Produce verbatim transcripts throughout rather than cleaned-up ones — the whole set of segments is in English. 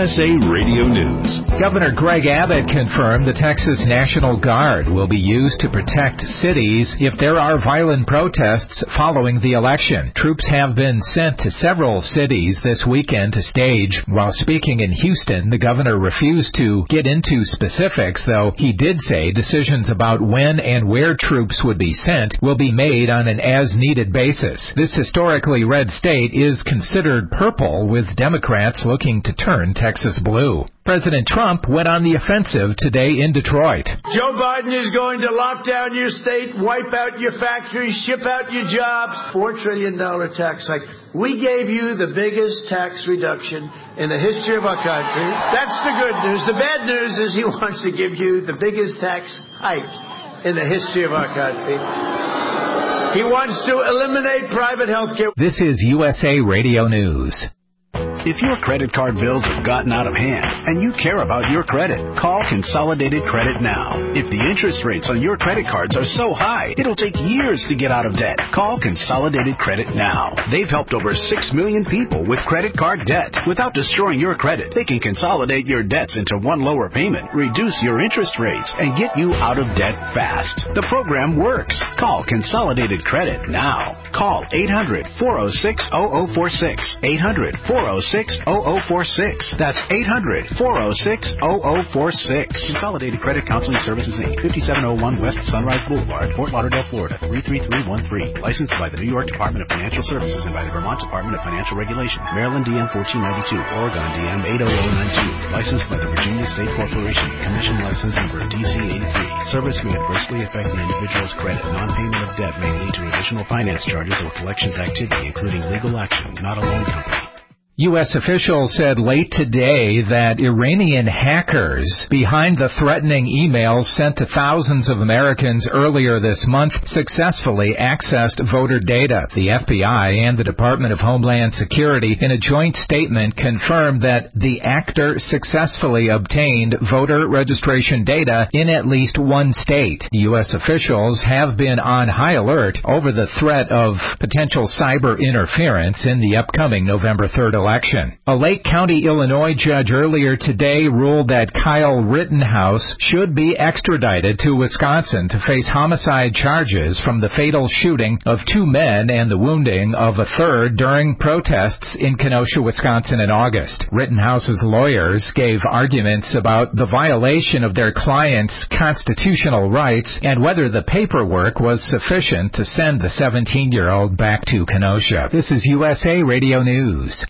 S A Radio News. Governor Greg Abbott confirmed the Texas National Guard will be used to protect cities if there are violent protests following the election. Troops have been sent to several cities this weekend to stage. While speaking in Houston, the governor refused to get into specifics, though he did say decisions about when and where troops would be sent will be made on an as-needed basis. This historically red state is considered purple, with Democrats looking to turn Texas blue. President Trump went on the offensive today in Detroit. Joe Biden is going to lock down your state, wipe out your factories, ship out your jobs. Four trillion dollars tax hike. We gave you the biggest tax reduction in the history of our country. That's the good news. The bad news is he wants to give you the biggest tax hike in the history of our country. He wants to eliminate private health care. This is U S A Radio News. If your credit card bills have gotten out of hand and you care about your credit, call Consolidated Credit now. If the interest rates on your credit cards are so high, it'll take years to get out of debt. Call Consolidated Credit now. They've helped over six million people with credit card debt. Without destroying your credit, they can consolidate your debts into one lower payment, reduce your interest rates, and get you out of debt fast. The program works. Call Consolidated Credit now. Call eight hundred, four oh six, oh oh four six. eight hundred, four oh six, oh oh four six. That's eight hundred, four oh six, oh oh four six. Consolidated Credit Counseling Services, Incorporated, fifty-seven oh one West Sunrise Boulevard, Fort Lauderdale, Florida, three three three one three. Licensed by the New York Department of Financial Services and by the Vermont Department of Financial Regulation. Maryland D M fourteen ninety-two, Oregon D M eight oh oh nine two. Licensed by the Virginia State Corporation. Commission license number D C eighty-three. Service may adversely affect the individual's credit. Non-payment of debt may lead to additional finance charges or collections activity, including legal action, not a loan company. U S officials said late today that Iranian hackers behind the threatening emails sent to thousands of Americans earlier this month successfully accessed voter data. The F B I and the Department of Homeland Security, in a joint statement, confirmed that the actor successfully obtained voter registration data in at least one state. U S officials have been on high alert over the threat of potential cyber interference in the upcoming November third election. Election. A Lake County, Illinois judge earlier today ruled that Kyle Rittenhouse should be extradited to Wisconsin to face homicide charges from the fatal shooting of two men and the wounding of a third during protests in Kenosha, Wisconsin in August. Rittenhouse's lawyers gave arguments about the violation of their client's constitutional rights and whether the paperwork was sufficient to send the seventeen-year-old back to Kenosha. This is U S A Radio News.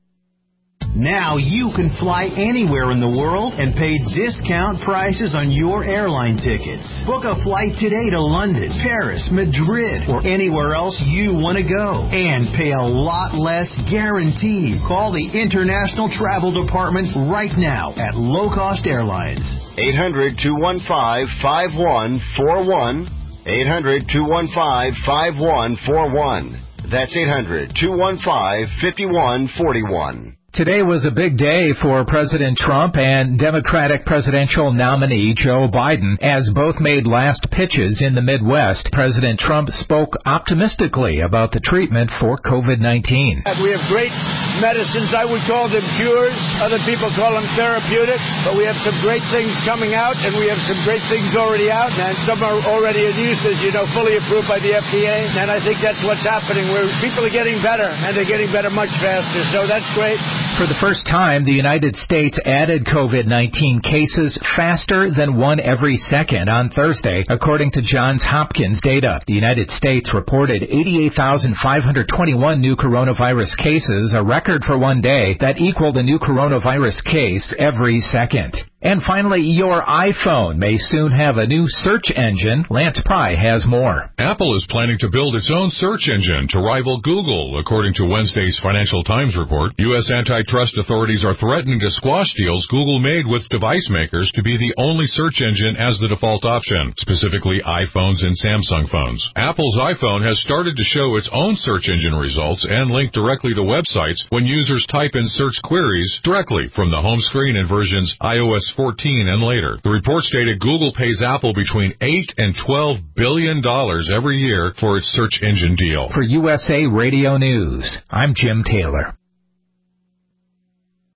Now you can fly anywhere in the world and pay discount prices on your airline tickets. Book a flight today to London, Paris, Madrid, or anywhere else you want to go. And pay a lot less guaranteed. Call the International Travel Department right now at Low Cost Airlines. eight hundred, two one five, five one four one. eight hundred, two one five, five one four one. That's eight hundred, two one five, five one four one. Today was a big day for President Trump and Democratic presidential nominee Joe Biden, as both made last pitches in the Midwest. President Trump spoke optimistically about the treatment for covid nineteen. We have great medicines. I would call them cures. Other people call them therapeutics. But we have some great things coming out, and we have some great things already out, and some are already in use, as you know, fully approved by the F D A. And I think that's what's happening, where people are getting better, and they're getting better much faster. So that's great. For the first time, the United States added covid nineteen cases faster than one every second on Thursday, according to Johns Hopkins data. The United States reported eighty-eight thousand five hundred twenty-one new coronavirus cases, a record for one day that equaled a new coronavirus case every second. And finally, your iPhone may soon have a new search engine. Lance Pry has more. Apple is planning to build its own search engine to rival Google, according to Wednesday's Financial Times report. U S antitrust authorities are threatening to squash deals Google made with device makers to be the only search engine as the default option, specifically iPhones and Samsung phones. Apple's iPhone has started to show its own search engine results and link directly to websites when users type in search queries directly from the home screen in versions iOS fourteen and later. The report stated Google pays Apple between eight and twelve billion dollars every year for its search engine deal. For U S A Radio News, I'm Jim Taylor.